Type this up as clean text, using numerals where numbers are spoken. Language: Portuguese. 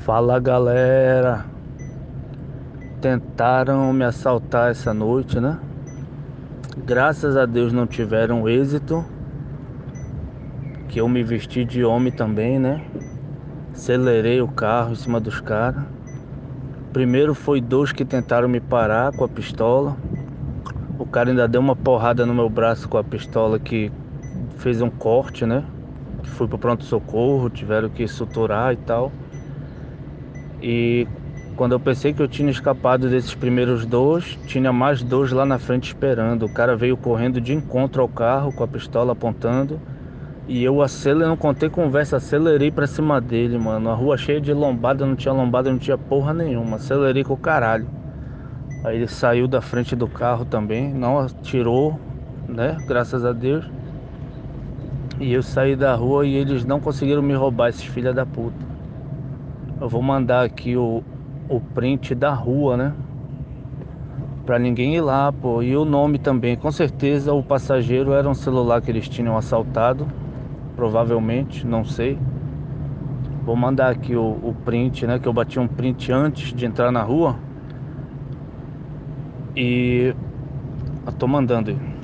Fala galera, tentaram me assaltar essa noite, né? Graças a Deus não tiveram êxito, que eu me vesti de homem também, né? Acelerei o carro em cima dos caras. Primeiro foi dois que tentaram me parar com a pistola. O cara ainda deu uma porrada no meu braço com a pistola que fez um corte, né? Fui pro pronto-socorro, tiveram que suturar e tal. E quando eu pensei que eu tinha escapado desses primeiros dois, tinha mais dois lá na frente esperando. O cara veio correndo de encontro ao carro com a pistola apontando. E eu acelerei, não contei conversa, acelerei pra cima dele, mano. A rua cheia de lombada, não tinha porra nenhuma. Acelerei com o caralho. Aí ele saiu da frente do carro também, não atirou, né? Graças a Deus. E eu saí da rua e eles não conseguiram me roubar, esses filha da puta. Eu vou mandar aqui o print da rua, né? Pra ninguém ir lá, pô. E o nome também. Com certeza o passageiro era um celular que eles tinham assaltado. Provavelmente, não sei. Vou mandar aqui o print, né? Que eu bati um print antes de entrar na rua. E eu tô mandando aí.